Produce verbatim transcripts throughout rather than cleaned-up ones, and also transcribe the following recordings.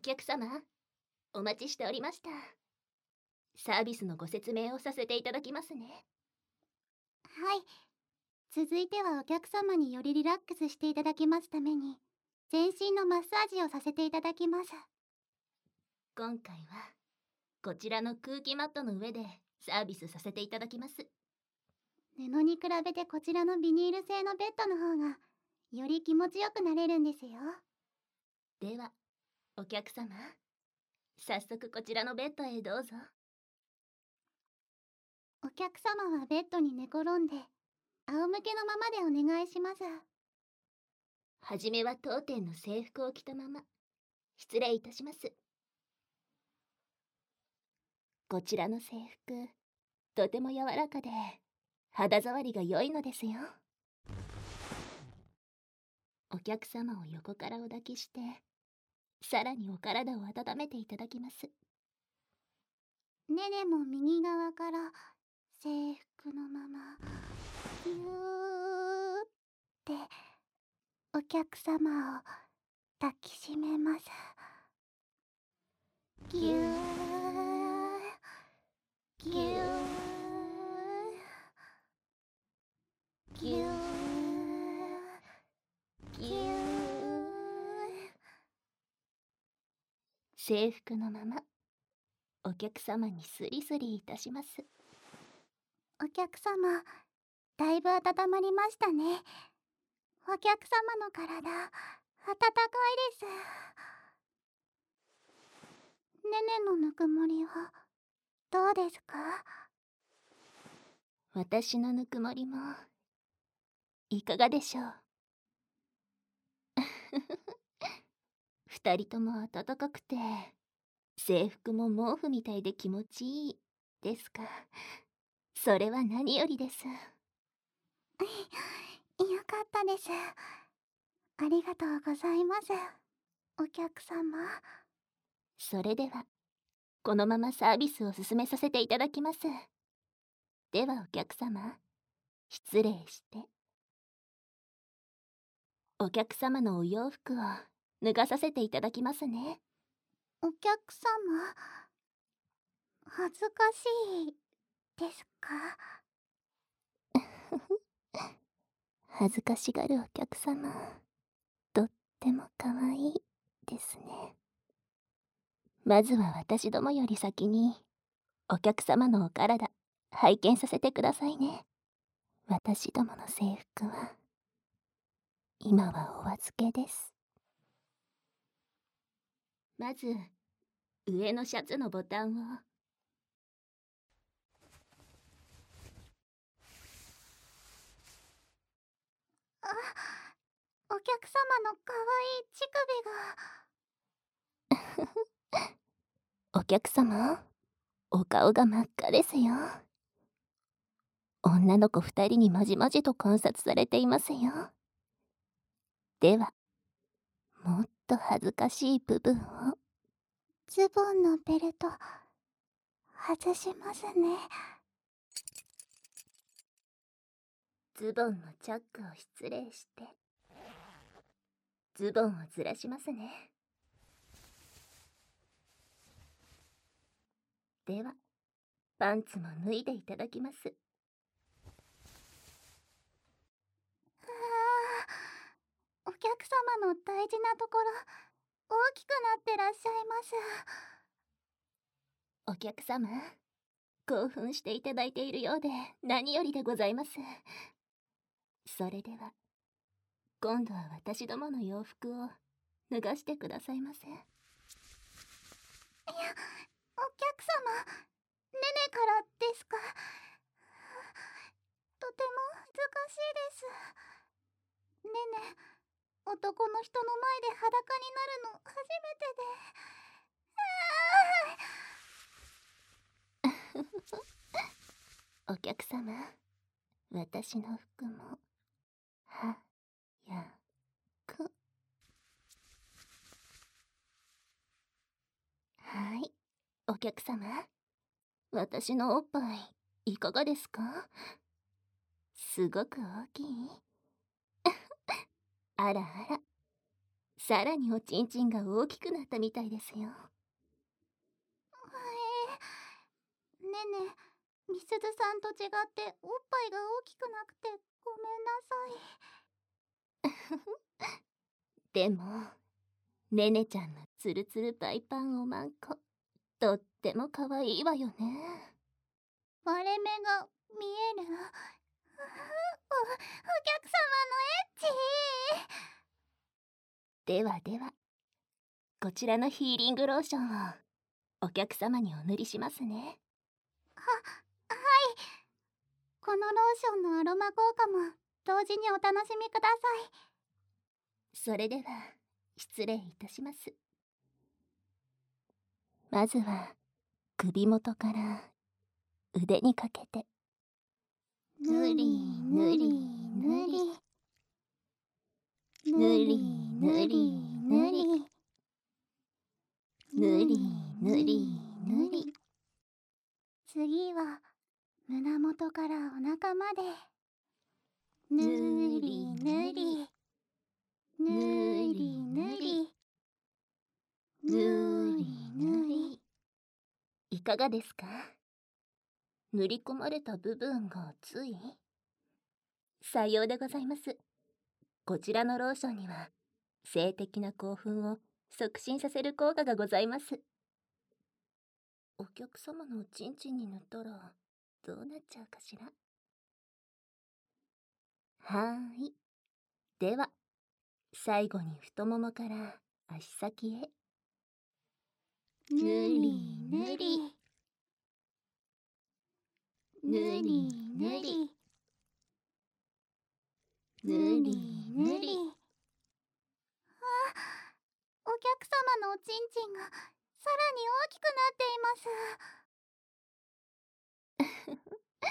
客様、お待ちしておりました。サービスのご説明をさせていただきますね。 はい。続いてはお客様によりリラックスしていただきますために、全身のマッサージをさせていただきます。 今回はこちらの空気マットの上でサービスさせていただきます。 布に比べてこちらのビニール製のベッドの方がより気持ちよくなれるんですよ。 ではお客様、早速こちらのベッドへどうぞ。 お客様はベッドに寝転んで仰向けのままでお願いします。 はじめは当店の制服を着たまま失礼いたします。こちらの制服、とても柔らかで肌触りが良いのですよ。お客様を横からお抱きして、さらにお体を温めていただきます。 ねねも右側から制服のままぎゅーってお客様を抱きしめます。ぎゅーぎゅーぎゅーぎゅー。 制服のままお客様にスリスリいたします。 お客様、だいぶ温まりましたね。お客様の体、温かいです。ねねのぬくもりはどうですか？ 私のぬくもりもいかがでしょう。二人とも暖かくて、制服も毛布みたいで気持ちいいですか。それは何よりです。 よかったです。ありがとうございます、お客様。 それではこのままサービスを進めさせていただきます。ではお客様、失礼して。お客様のお洋服を脱がさせていただきますね。 お客様、恥ずかしいですか？ 恥ずかしがるお客様、とっても可愛いですね。まずは私どもより先にお客様のお体拝見させてくださいね。私どもの制服は今はお預けです。まず上のシャツのボタンを。 あ、お客様の可愛い乳首が。 お客様、お顔が真っ赤ですよ。女の子二人にまじまじと観察されていますよ。ではもっと恥ずかしい部分を。 ズボンのベルト外しますね。 ズボンのチャックを失礼して、ズボンをずらしますね。ではパンツも脱いでいただきます。 お客様の大事なところ大きくなってらっしゃいます。 お客様、興奮していただいているようで何よりでございます。それでは今度は私どもの洋服を脱がしてくださいませ。いや、 お客様、ねねからですか？とても恥ずかしいです。ねね、男の人の前で裸になるの初めてで。お客様、私の服もはやく。はい、お客様、私のおっぱいいかがですか？すごく大きい？あらあら、 さらにおちんちんが大きくなったみたいですよ。 へえ。ねね、みすずさんと違っておっぱいが大きくなくてごめんなさい。 でもねねちゃんのつるつるパイパンおまんこ、とってもかわいいわよね。 割れ目が見える。お、お客様のエッチ。 ではでは、こちらのヒーリングローションをお客様にお塗りしますね。 は、はい。このローションのアロマ効果も同時にお楽しみください。 それでは失礼いたします。まずは首元から腕にかけてぬりぬりぬりぬりぬりぬりぬりぬりぬりぬり。 次は胸元からお腹までぬりぬりぬりぬりぬりぬり。 いかがですか？塗り込まれた部分がつい？さようでございます。こちらのローションには性的な興奮を促進させる効果がございます。お客様のおちんちんに塗ったらどうなっちゃうかしら。はーい。では最後に太ももから足先へぬりぬりぬりぬりぬりぬり。あ、お客様のおちんちんがさらに大きくなっています。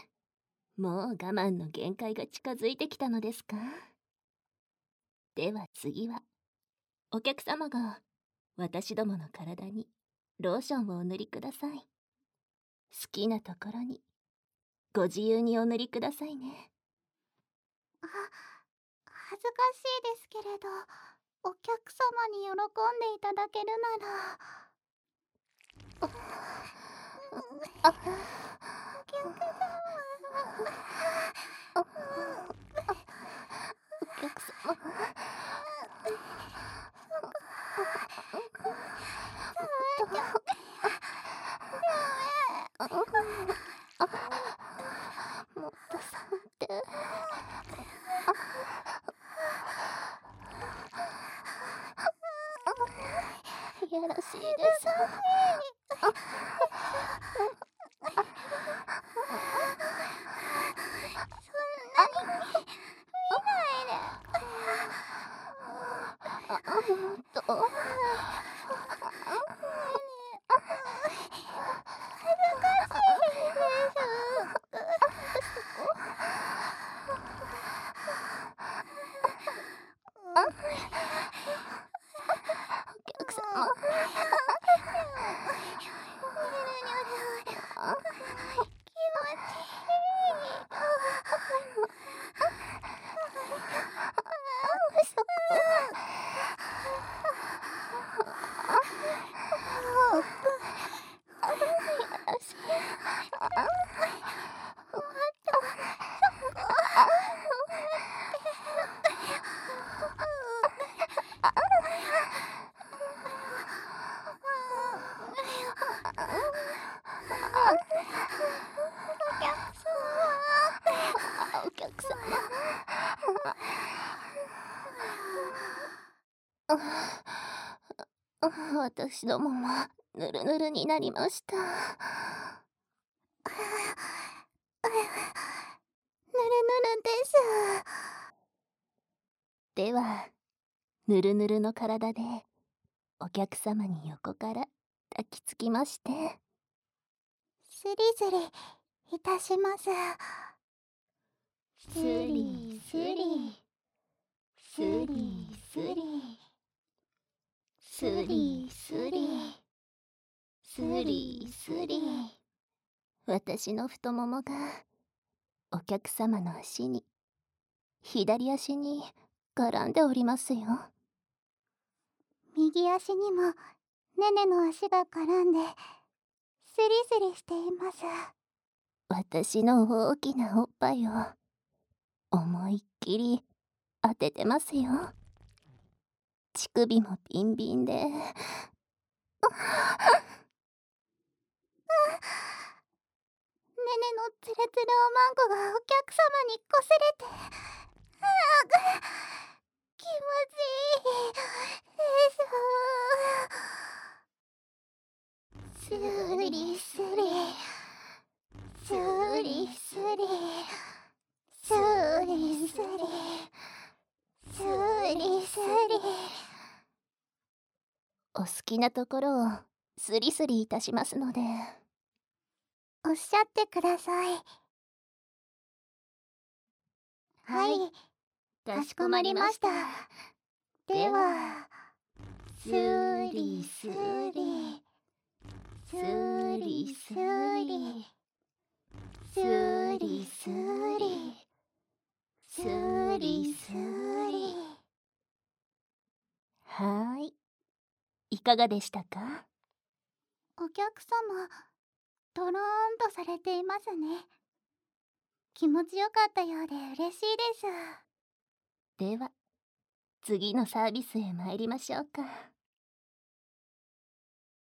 もう我慢の限界が近づいてきたのですか？では次はお客様が私どもの体にローションをお塗りください。好きなところにご自由にお塗りくださいね。 あ、恥ずかしいですけれど、お客様に喜んでいただけるなら。あ、あ、お客様。 お客様。もっと触って。いやらしいです。 そんなに見ないで。 もっと。 恥ずかしいです。 お客様。 気持ちいい。 お客様。私どももぬるぬるになりました。ぬるぬるです。 ではぬるぬるの体でお客様に横から抱きつきましてスリスリいたします。 スリスリスリスリスリスリスリスリ。私の太ももがお客様の足に左足に絡んでおりますよ。 右足にもねねの足が絡んでスリスリしています。 私の大きなおっぱいを思いっきり当ててますよ。乳首もビンビンで。 ねねのツルツルおまんこがお客様にこすれて、ああ、気持ちいいです。スリスリスリスリスリスリスリスリ。 お好きなところをスリスリいたしますので。 おっしゃってください。はい、かしこまりました。では、スリスリスリスリスリスリスリスリ。 はーい、いかがでしたか？ お客様、とろーんとされていますね。気持ちよかったようで嬉しいです。 では、次のサービスへ参りましょうか。